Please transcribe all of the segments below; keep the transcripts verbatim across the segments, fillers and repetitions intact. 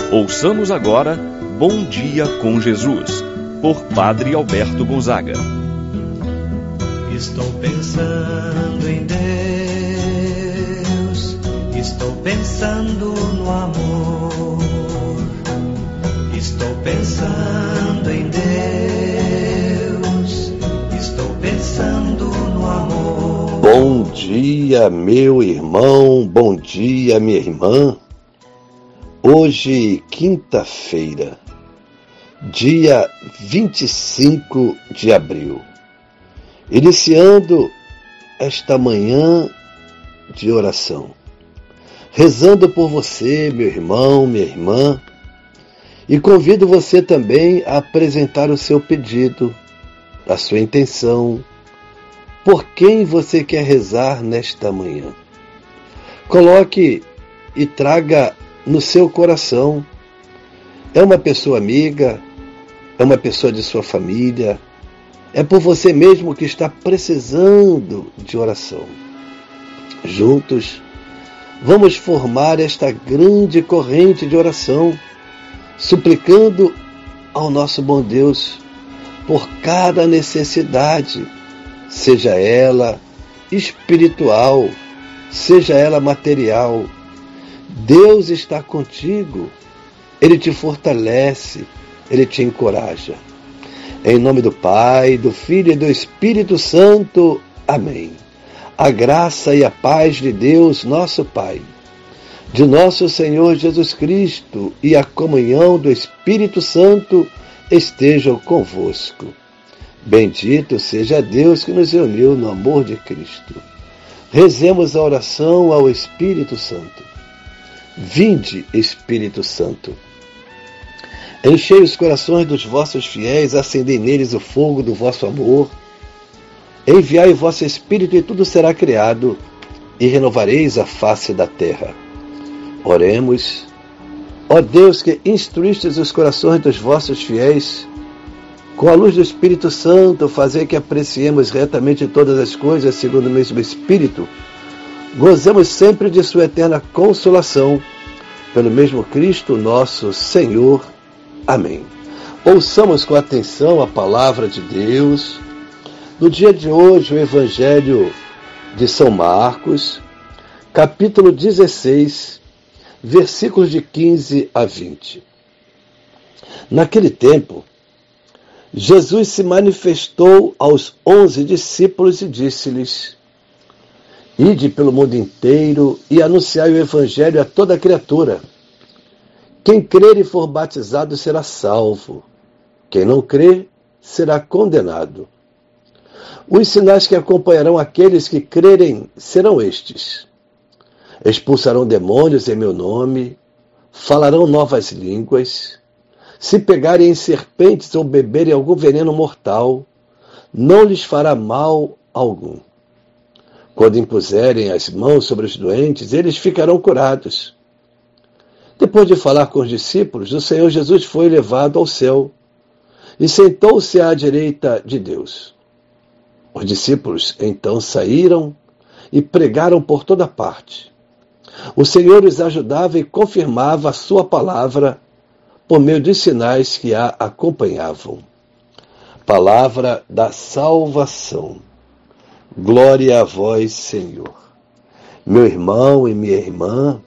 Ouçamos agora Bom Dia com Jesus, por Padre Alberto Gonzaga. Estou pensando em Deus, estou pensando no amor, estou pensando em Deus, estou pensando no amor. Bom dia, meu irmão, bom dia, minha irmã. Hoje, quinta-feira, dia vinte e cinco de abril, iniciando esta manhã de oração, rezando por você, meu irmão, minha irmã, e convido você também a apresentar o seu pedido, a sua intenção, por quem você quer rezar nesta manhã. Coloque e traga no seu coração. É uma pessoa amiga, é uma pessoa de sua família, é por você mesmo que está precisando de oração. Juntos, vamos formar esta grande corrente de oração, suplicando ao nosso bom Deus por cada necessidade, seja ela espiritual, seja ela material. Deus está contigo, Ele te fortalece, Ele te encoraja. Em nome do Pai, do Filho e do Espírito Santo. Amém. A graça e a paz de Deus, nosso Pai, de nosso Senhor Jesus Cristo e a comunhão do Espírito Santo estejam convosco. Bendito seja Deus que nos uniu no amor de Cristo. Rezemos a oração ao Espírito Santo. Vinde, Espírito Santo. Enchei os corações dos vossos fiéis, acendei neles o fogo do vosso amor. Enviai o vosso Espírito e tudo será criado, e renovareis a face da terra. Oremos. Ó Deus, que instruístes os corações dos vossos fiéis, com a luz do Espírito Santo, fazei que apreciemos retamente todas as coisas segundo o mesmo Espírito, gozemos sempre de sua eterna consolação, pelo mesmo Cristo nosso Senhor. Amém. Ouçamos com atenção a palavra de Deus. No dia de hoje, o Evangelho de São Marcos, capítulo dezesseis, versículos de quinze a vinte. Naquele tempo, Jesus se manifestou aos onze discípulos e disse-lhes: Ide pelo mundo inteiro e anunciai o Evangelho a toda criatura. Quem crer e for batizado será salvo. Quem não crer será condenado. Os sinais que acompanharão aqueles que crerem serão estes: expulsarão demônios em meu nome, falarão novas línguas, se pegarem em serpentes ou beberem algum veneno mortal, não lhes fará mal algum. Quando impuserem as mãos sobre os doentes, eles ficarão curados. Depois de falar com os discípulos, o Senhor Jesus foi levado ao céu e sentou-se à direita de Deus. Os discípulos então saíram e pregaram por toda parte. O Senhor os ajudava e confirmava a sua palavra por meio dos sinais que a acompanhavam. Palavra da salvação. Glória a vós, Senhor. Meu irmão e minha irmã,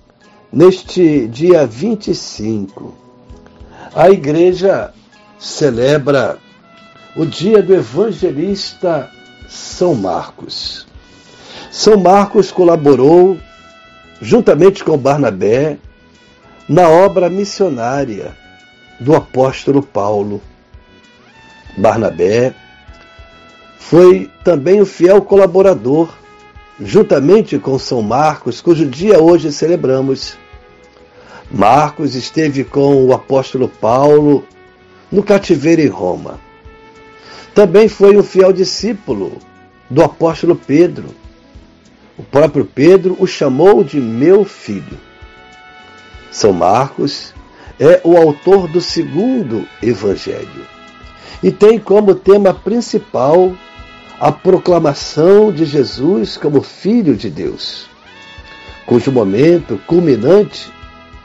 neste dia vinte e cinco, a Igreja celebra o dia do evangelista São Marcos. São Marcos colaborou, juntamente com Barnabé, na obra missionária do apóstolo Paulo. Barnabé foi também o fiel colaborador, juntamente com São Marcos, cujo dia hoje celebramos. Marcos esteve com o apóstolo Paulo no cativeiro em Roma. Também foi um fiel discípulo do apóstolo Pedro. O próprio Pedro o chamou de meu filho. São Marcos é o autor do segundo evangelho e tem como tema principal a proclamação de Jesus como Filho de Deus, cujo momento culminante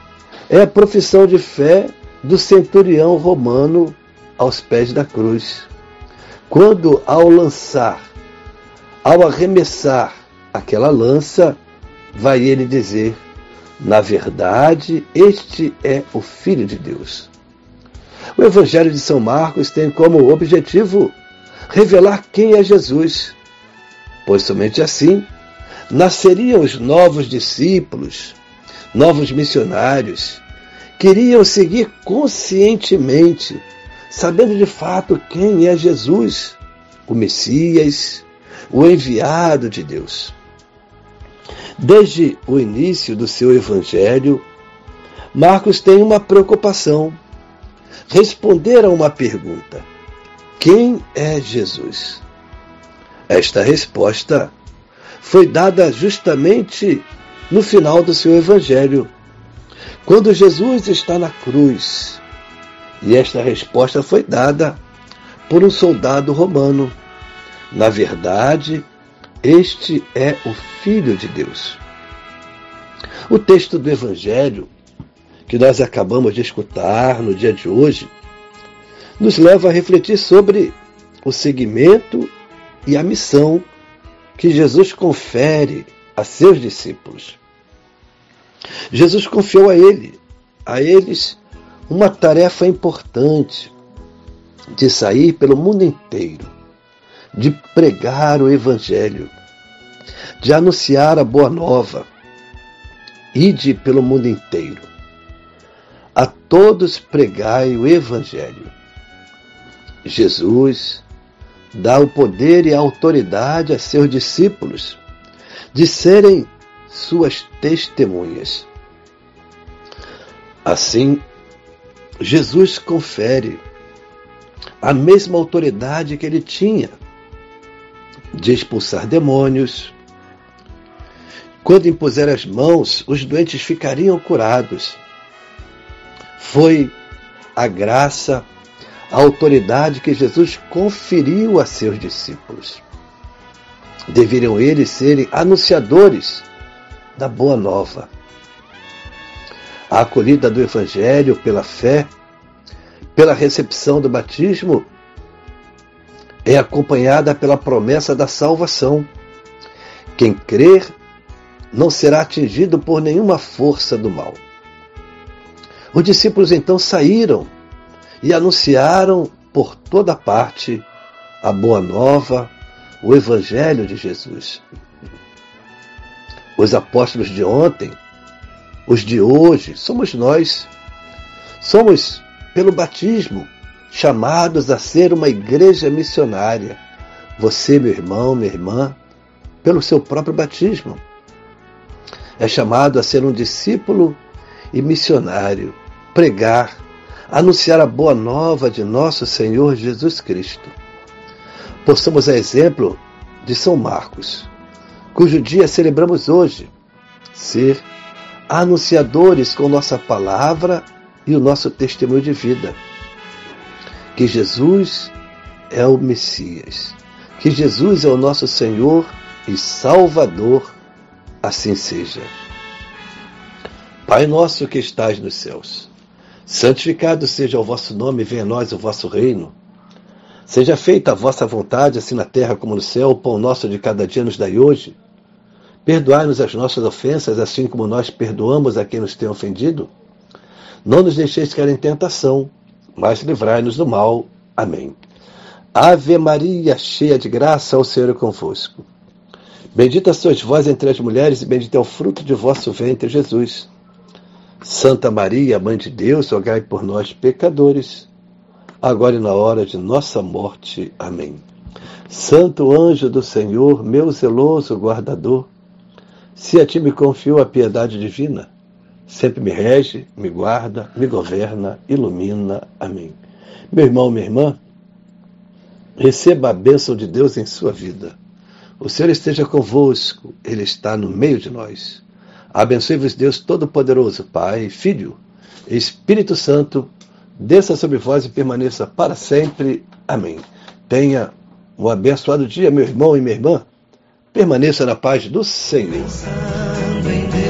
É a profissão de fé do centurião romano aos pés da cruz, quando ao lançar, ao arremessar aquela lança, vai ele dizer: na verdade, este é o Filho de Deus. O Evangelho de São Marcos tem como objetivo revelar quem é Jesus, pois somente assim nasceriam os novos discípulos, novos missionários, que iriam seguir conscientemente, sabendo de fato quem é Jesus, o Messias, o enviado de Deus. Desde o início do seu Evangelho, Marcos tem uma preocupação: responder a uma pergunta: quem é Jesus? Esta resposta foi dada justamente no final do seu Evangelho, quando Jesus está na cruz. E esta resposta foi dada por um soldado romano: na verdade, este é o Filho de Deus. O texto do Evangelho que nós acabamos de escutar no dia de hoje nos leva a refletir sobre o seguimento e a missão que Jesus confere a seus discípulos. Jesus confiou a ele, a eles uma tarefa importante de sair pelo mundo inteiro, de pregar o Evangelho, de anunciar a boa nova, ide pelo mundo inteiro. A todos pregai o Evangelho. Jesus dá o poder e a autoridade a seus discípulos de serem suas testemunhas. Assim, Jesus confere a mesma autoridade que ele tinha de expulsar demônios. Quando impuser as mãos, os doentes ficariam curados. Foi a graça, a autoridade que Jesus conferiu a seus discípulos. Deveriam eles serem anunciadores da boa nova. A acolhida do Evangelho pela fé, pela recepção do batismo, é acompanhada pela promessa da salvação. Quem crer não será atingido por nenhuma força do mal. Os discípulos então saíram e anunciaram por toda parte a boa nova, o Evangelho de Jesus. Os apóstolos de ontem, os de hoje, somos nós. Somos, pelo batismo, chamados a ser uma igreja missionária. Você, meu irmão, minha irmã, pelo seu próprio batismo, é chamado a ser um discípulo e missionário, pregar, anunciar a boa nova de nosso Senhor Jesus Cristo. Possamos a exemplo de São Marcos, cujo dia celebramos hoje, ser anunciadores com nossa palavra e o nosso testemunho de vida. Que Jesus é o Messias, que Jesus é o nosso Senhor e Salvador, assim seja. Pai nosso que estais nos céus, santificado seja o vosso nome, venha a nós o vosso reino. Seja feita a vossa vontade, assim na terra como no céu. O pão nosso de cada dia nos dai hoje. Perdoai-nos as nossas ofensas, assim como nós perdoamos a quem nos tem ofendido. Não nos deixeis cair em tentação, mas livrai-nos do mal. Amém. Ave Maria, cheia de graça, o Senhor é convosco. Bendita sois vós entre as mulheres, e bendito é o fruto de vosso ventre, Jesus. Santa Maria, Mãe de Deus, rogai por nós, pecadores, agora e na hora de nossa morte. Amém. Santo anjo do Senhor, meu zeloso guardador, se a ti me confio a piedade divina, sempre me rege, me guarda, me governa, ilumina. Amém. Meu irmão, minha irmã, receba a bênção de Deus em sua vida. O Senhor esteja convosco, Ele está no meio de nós. Abençoe-vos Deus Todo-Poderoso, Pai, Filho e Espírito Santo, desça sobre vós e permaneça para sempre. Amém. Tenha um abençoado dia, meu irmão e minha irmã. Permaneça na paz do Senhor.